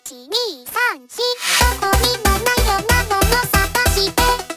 1、2、3、4どこにもないようなもの探して